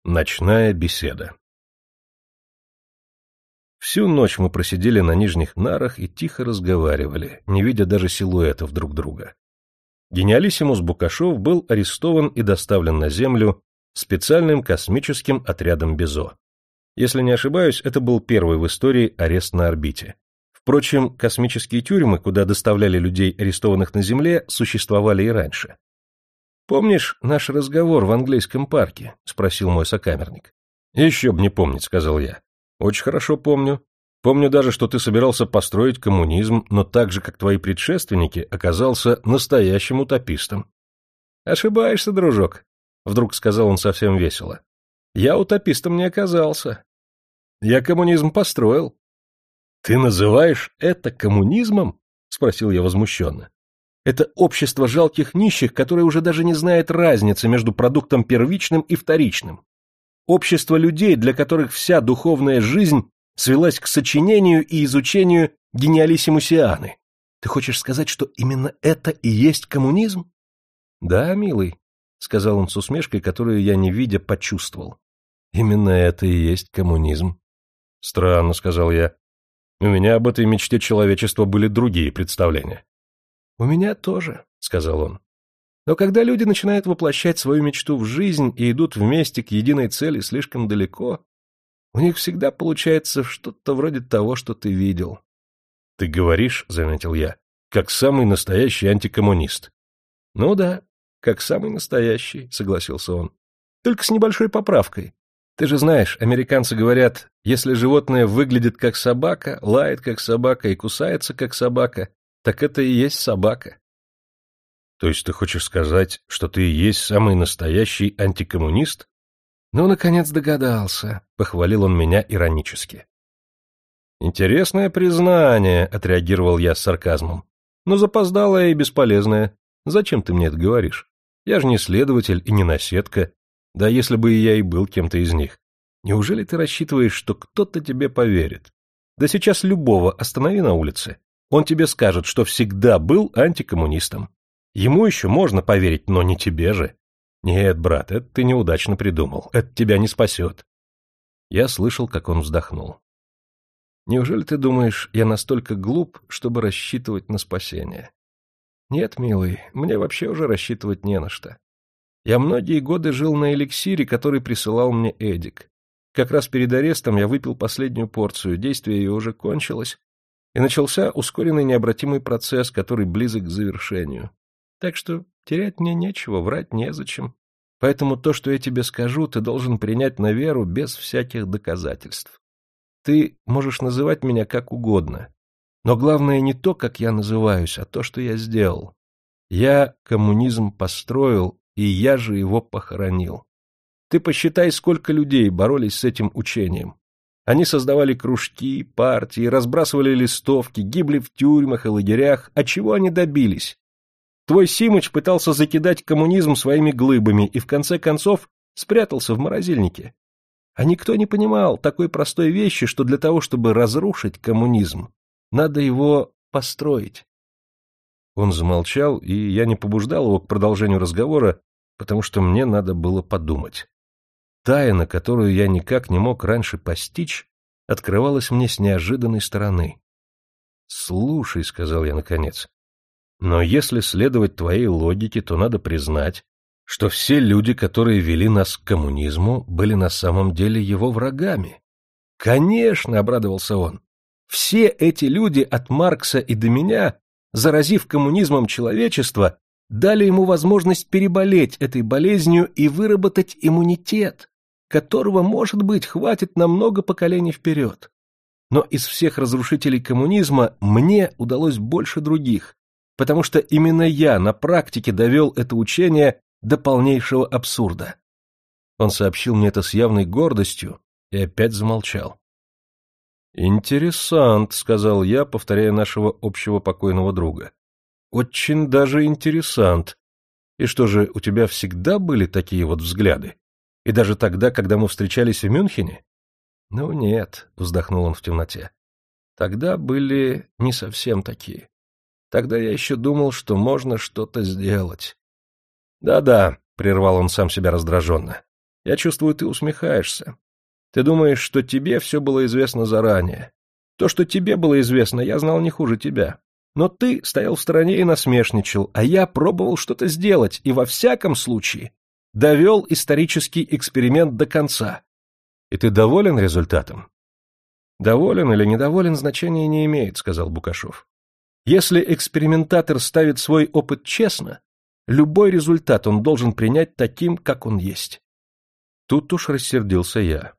Ночная беседа. Всю ночь мы просидели на нижних нарах и тихо разговаривали, не видя даже силуэтов друг друга. Гениалиссимус Букашов был арестован и доставлен на Землю специальным космическим отрядом Безо. Если не ошибаюсь, это был первый в истории арест на орбите. Впрочем, космические тюрьмы, куда доставляли людей, арестованных на Земле, существовали и раньше. «Помнишь наш разговор в английском парке?» — спросил мой сокамерник. «Еще б не помнить», — сказал я. «Очень хорошо помню. Помню даже, что ты собирался построить коммунизм, но так же, как твои предшественники, оказался настоящим утопистом». «Ошибаешься, дружок», — вдруг сказал он совсем весело. «Я утопистом не оказался. Я коммунизм построил». «Ты называешь это коммунизмом?» — спросил я возмущенно. «Это общество жалких нищих, которое уже даже не знает разницы между продуктом первичным и вторичным. Общество людей, для которых вся духовная жизнь свелась к сочинению и изучению гениалиссимусианы. Ты хочешь сказать, что именно это и есть коммунизм?» «Да, милый», — сказал он с усмешкой, которую я, не видя, почувствовал. «Именно это и есть коммунизм». «Странно», — сказал я. «У меня об этой мечте человечества были другие представления». «У меня тоже», — сказал он. «Но когда люди начинают воплощать свою мечту в жизнь и идут вместе к единой цели слишком далеко, у них всегда получается что-то вроде того, что ты видел». «Ты говоришь, — заметил я, — как самый настоящий антикоммунист». «Ну да, как самый настоящий», — согласился он. «Только с небольшой поправкой. Ты же знаешь, американцы говорят, если животное выглядит как собака, лает как собака и кусается как собака, так это и есть собака». «То есть ты хочешь сказать, что ты и есть самый настоящий антикоммунист?» «Ну, наконец догадался», — похвалил он меня иронически. «Интересное признание», — отреагировал я с сарказмом. «Но запоздалое и бесполезное. Зачем ты мне это говоришь? Я же не следователь и не наседка. Да если бы и я и был кем-то из них. Неужели ты рассчитываешь, что кто-то тебе поверит? Да сейчас любого останови на улице. Он тебе скажет, что всегда был антикоммунистом. Ему еще можно поверить, но не тебе же. Нет, брат, это ты неудачно придумал. Это тебя не спасет». Я слышал, как он вздохнул. «Неужели ты думаешь, я настолько глуп, чтобы рассчитывать на спасение? Нет, милый, мне вообще уже рассчитывать не на что. Я многие годы жил на эликсире, который присылал мне Эдик. Как раз перед арестом я выпил последнюю порцию, действие ее уже кончилось, и начался ускоренный необратимый процесс, который близок к завершению. Так что терять мне нечего, врать незачем. Поэтому то, что я тебе скажу, ты должен принять на веру без всяких доказательств. Ты можешь называть меня как угодно, но главное не то, как я называюсь, а то, что я сделал. Я коммунизм построил, и я же его похоронил. Ты посчитай, сколько людей боролись с этим учением. Они создавали кружки, партии, разбрасывали листовки, гибли в тюрьмах и лагерях. А чего они добились? Твой Симыч пытался закидать коммунизм своими глыбами и в конце концов спрятался в морозильнике. А никто не понимал такой простой вещи, что для того, чтобы разрушить коммунизм, надо его построить. Он замолчал, и я не побуждал его к продолжению разговора, потому что мне надо было подумать. Тайна, которую я никак не мог раньше постичь, открывалась мне с неожиданной стороны. «Слушай», — сказал я наконец, — «но если следовать твоей логике, то надо признать, что все люди, которые вели нас к коммунизму, были на самом деле его врагами». «Конечно», — обрадовался он, — «все эти люди от Маркса и до меня, заразив коммунизмом человечество, дали ему возможность переболеть этой болезнью и выработать иммунитет, которого, может быть, хватит на много поколений вперед. Но из всех разрушителей коммунизма мне удалось больше других, потому что именно я на практике довел это учение до полнейшего абсурда». Он сообщил мне это с явной гордостью и опять замолчал. «Интересант», — сказал я, повторяя нашего общего покойного друга. «Очень даже интересант. И что же, у тебя всегда были такие вот взгляды? И даже тогда, когда мы встречались в Мюнхене?» «Ну нет», — вздохнул он в темноте. «Тогда были не совсем такие. Тогда я еще думал, что можно что-то сделать». «Да-да», — прервал он сам себя раздраженно. Я чувствую, ты усмехаешься. Ты думаешь, что тебе все было известно заранее. То, что тебе было известно, я знал не хуже тебя. Но ты стоял в стороне и насмешничал, а я пробовал что-то сделать, и во всяком случае довел исторический эксперимент до конца. И ты доволен результатом? Доволен или недоволен, значения не имеет, сказал Букашев. Если экспериментатор ставит свой опыт честно, любой результат он должен принять таким, как он есть. Тут уж рассердился я.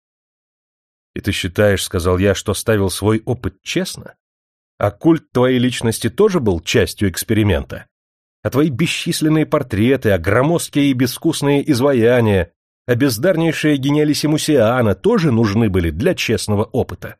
И ты считаешь, сказал я, что ставил свой опыт честно? А культ твоей личности тоже был частью эксперимента? А твои бесчисленные портреты, а громоздкие и безвкусные изваяния, а бездарнейшая гениалиссимусиана тоже нужны были для честного опыта?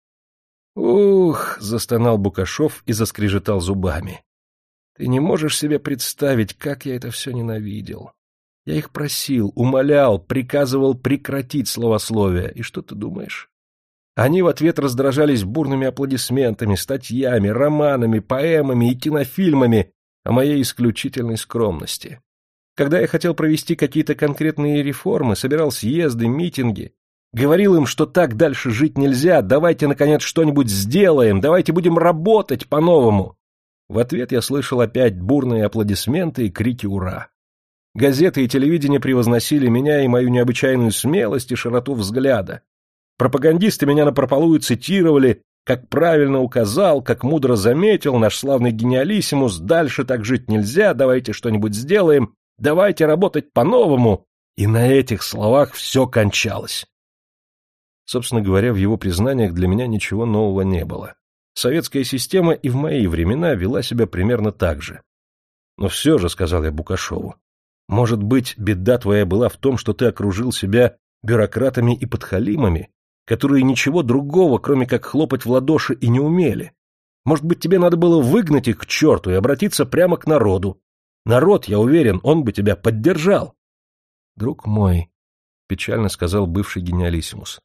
«Ух!» — застонал Букашев и заскрежетал зубами. «Ты не можешь себе представить, как я это все ненавидел. Я их просил, умолял, приказывал прекратить словословие. И что ты думаешь? Они в ответ раздражались бурными аплодисментами, статьями, романами, поэмами и кинофильмами о моей исключительной скромности. Когда я хотел провести какие-то конкретные реформы, собирал съезды, митинги, говорил им, что так дальше жить нельзя, давайте, наконец, что-нибудь сделаем, давайте будем работать по-новому. В ответ я слышал опять бурные аплодисменты и крики «Ура!». Газеты и телевидение превозносили меня и мою необычайную смелость и широту взгляда. Пропагандисты меня напропалую цитировали, как правильно указал, как мудро заметил наш славный гениалиссимус, дальше так жить нельзя, давайте что-нибудь сделаем, давайте работать по-новому. И на этих словах все кончалось. Собственно говоря, в его признаниях для меня ничего нового не было. Советская система и в мои времена вела себя примерно так же. Но все же, сказал я Букашеву, может быть, беда твоя была в том, что ты окружил себя бюрократами и подхалимами, которые ничего другого, кроме как хлопать в ладоши, и не умели. Может быть, тебе надо было выгнать их к черту и обратиться прямо к народу. Народ, я уверен, он бы тебя поддержал. Друг мой, печально сказал бывший гениалиссимус,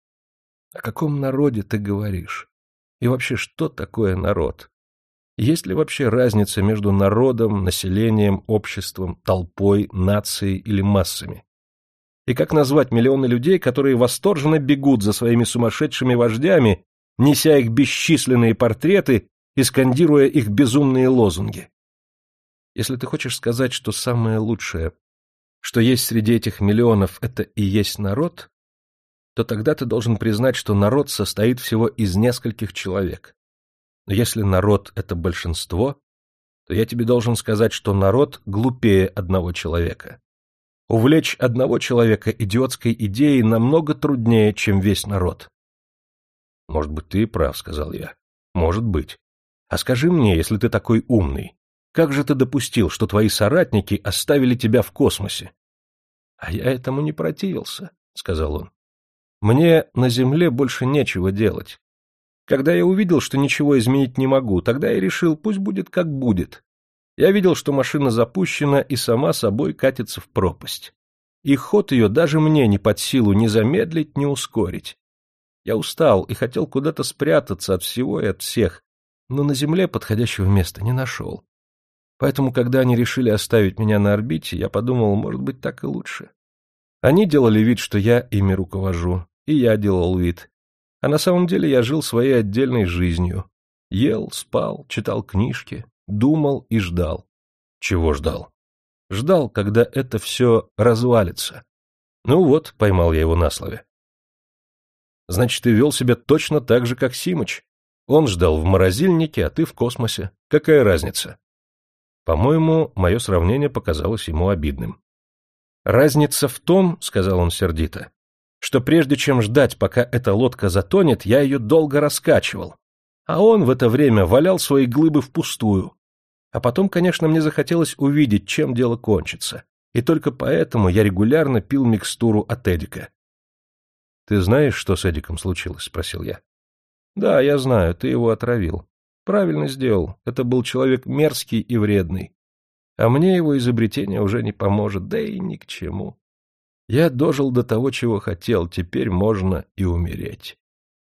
о каком народе ты говоришь? И вообще, что такое народ? Есть ли вообще разница между народом, населением, обществом, толпой, нацией или массами? И как назвать миллионы людей, которые восторженно бегут за своими сумасшедшими вождями, неся их бесчисленные портреты и скандируя их безумные лозунги? Если ты хочешь сказать, что самое лучшее, что есть среди этих миллионов, это и есть народ, то тогда ты должен признать, что народ состоит всего из нескольких человек. Но если народ — это большинство, то я тебе должен сказать, что народ глупее одного человека. Увлечь одного человека идиотской идеей намного труднее, чем весь народ. Может быть, ты и прав, сказал я. Может быть. А скажи мне, если ты такой умный, как же ты допустил, что твои соратники оставили тебя в космосе? А я этому не противился, сказал он. Мне на Земле больше нечего делать. Когда я увидел, что ничего изменить не могу, тогда я решил, пусть будет как будет. Я видел, что машина запущена и сама собой катится в пропасть. И ход ее даже мне не под силу ни замедлить, ни ускорить. Я устал и хотел куда-то спрятаться от всего и от всех, но на Земле подходящего места не нашел. Поэтому, когда они решили оставить меня на орбите, я подумал, может быть, так и лучше. Они делали вид, что я ими руковожу, и я делал вид. А на самом деле я жил своей отдельной жизнью. Ел, спал, читал книжки, думал и ждал. Чего ждал? Ждал, когда это все развалится. Ну вот, поймал я его на слове. Значит, ты вел себя точно так же, как Симыч. Он ждал в морозильнике, а ты в космосе. Какая разница? По-моему, мое сравнение показалось ему обидным. «Разница в том, — сказал он сердито, — что прежде чем ждать, пока эта лодка затонет, я ее долго раскачивал, а он в это время валял свои глыбы впустую. А потом, конечно, мне захотелось увидеть, чем дело кончится, и только поэтому я регулярно пил микстуру от Эдика». «Ты знаешь, что с Эдиком случилось?» — спросил я. «Да, я знаю, ты его отравил. Правильно сделал, это был человек мерзкий и вредный. А мне его изобретение уже не поможет, да и ни к чему. Я дожил до того, чего хотел, теперь можно и умереть».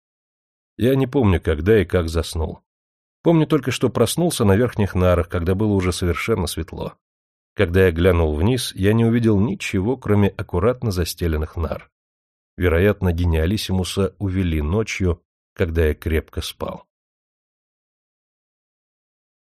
Я не помню, когда и как заснул. Помню только, что проснулся на верхних нарах, когда было уже совершенно светло. Когда я глянул вниз, я не увидел ничего, кроме аккуратно застеленных нар. Вероятно, гениалиссимуса увели ночью, когда я крепко спал.